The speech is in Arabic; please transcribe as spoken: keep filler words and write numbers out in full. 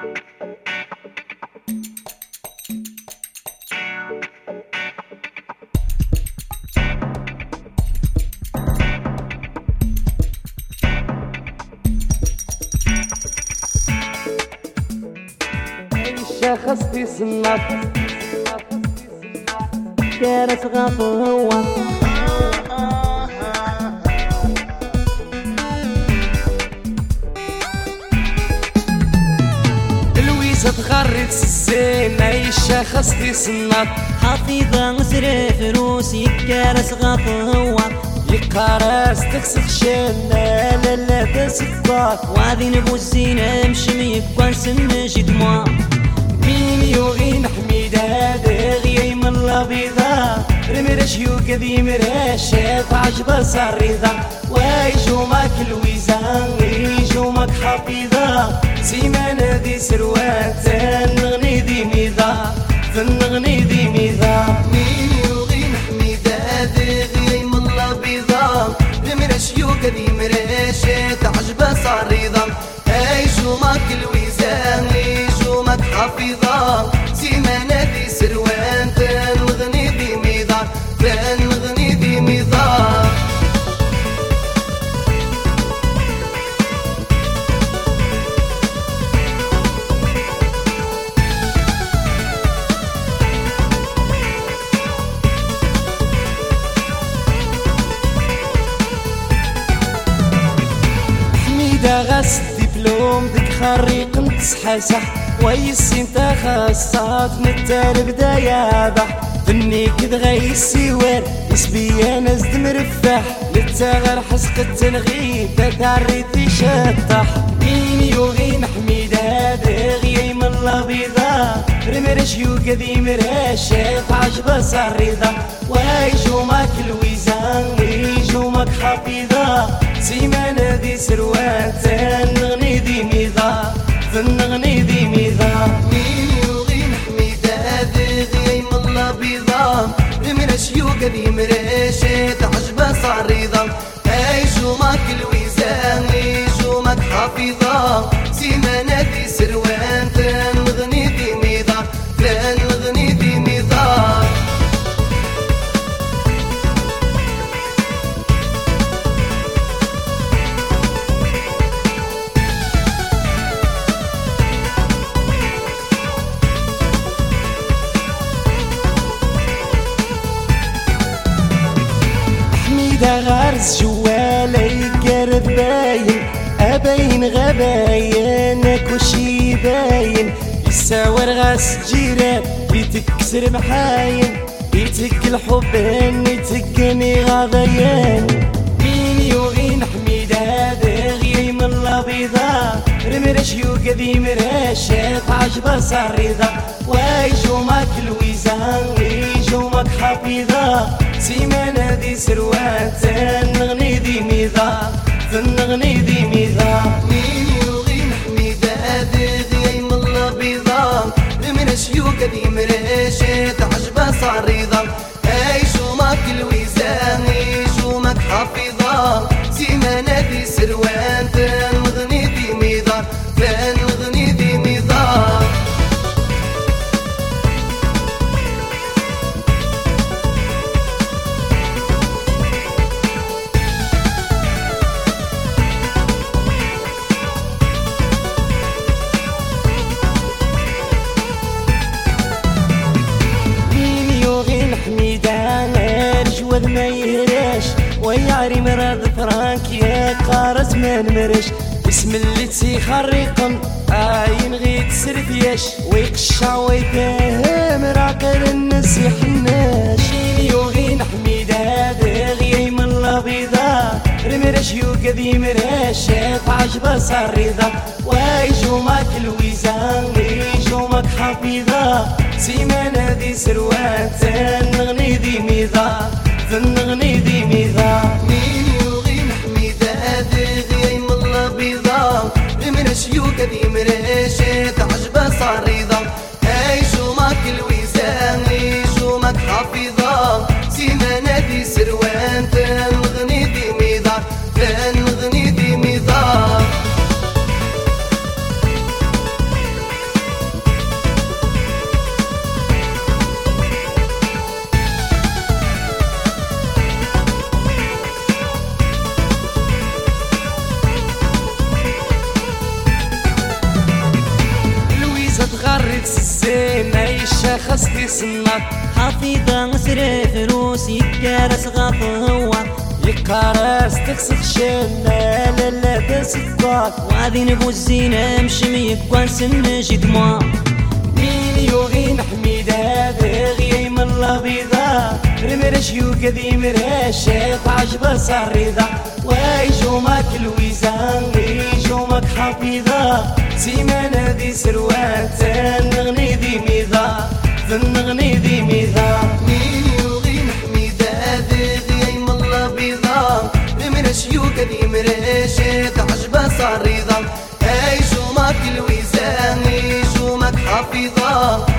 شخص في سنات كارث غفوة لويزة تغرد الزين أي شخص في سنات حفيظة مسرف روسي كارث غفوة يقارس تكسخ شنا لا لا تسكبات وعذي نبو الزينة مشمي كوان سمجي دموع مين يوغين حميد هذا غيي من الابيضة رمرش يوكذي مرشات عجبة صريضة ويجو ماك الويزان ويجو ماك حفيظة سيمانة دي سروات نغني دي ميضة فنغني دي ميضة مين يوغين حميد هذا غيي من الابيضة رمرش يوكذي مرشات عجبة صريضة ويجو ماك الويزان ويجو ماك حفيظة سيمانة دي سروان فنغني دي ميضة فنغني دي ميضة حميدة غاس دبلوم ديك خريق نتصحصح ويسين تخصات نتال بداية بح فنيك دغي السوار يسبيا ناس مرفح للتغر حسق التنغيب تتعريتي شطح مين يوغين حميد هذا غيي من الابيضة رمرش يوكذي مرشات عجبة صريضة ويجو ماك الويزان ويجو ماك حفيظة سيمانة دي سروات نغني دي ميضة فنغني دي ميضة مين يوغين حميد هذا غيي من الابيضة رمرش يوكذي مرشات عجبة صريضة ويجو ماك الويزان ويجو ماك حفيظة سيمانة دي سروان فنغني دي ميضة فنغني دي ميضة حميدة غارز جوالة يقرب باين أباين غباين كلشي باين يساور غاس جيران يتكسر محاين يتك الحب يتكني غضيان مين يوغين حميدة هذا غيي من الابيضة رمرش يوكذي مرشات عجبة صريضة ويجو ماك الويزان ويجو ماك حفيظة سيمانة دي سروات نغني دي ميضة فنغني دي ميضة مين يوغين حميد هذا غيي من الابيضة رمرش يوكذي مرشات عجبة صريضة ويجو ماك الويزان ويجو ماك حفيظة سيمانة دي سروان فنغني دي ميضة فنغني دي ميضة الجواد ما يهراش ويعري مراد فرانك يا قارس ما نمرش اسم اللي تيخرقن عاين غير تسرفياش ويقشع ويفهم راقل الناس يحناش يوغين حميد هذا غيي من الابيضة رمرش يوكذي مرشات عجبة صريضة ويجو ماك الويزان ويجو ماك حفيظة سيمانة دي سروات نغني دي ميضة فنغني دي ميضة مين يوغين حميد هذا غيي من الابيضة رمرش يوكذي مرشات عجبة صريضة ويجو ماك الويزان ويجو ماك حفيظة سيمانة دي سروان فنغني دي ميضة فنغني دي ميضة خصدي صناك حفيظة سري فروسي كارس غطوة يقارس تخسخ شنا لالا دسكاك وغادي نبو الزينة مشمي كوانسن جد موا مين يوغين حميدة بغي من البيضة رمرش يوكذي مرشة عجبة صريضة ويجومك الويزان يجومك حفيظة سيمانة دي سروات نغني دي ميضة نغني دي ميضة مين يوغين حميدة بغي من البيضة رمرش يوكذي مرشة عجبة صريضة يجومك الويزان يجومك حفيظة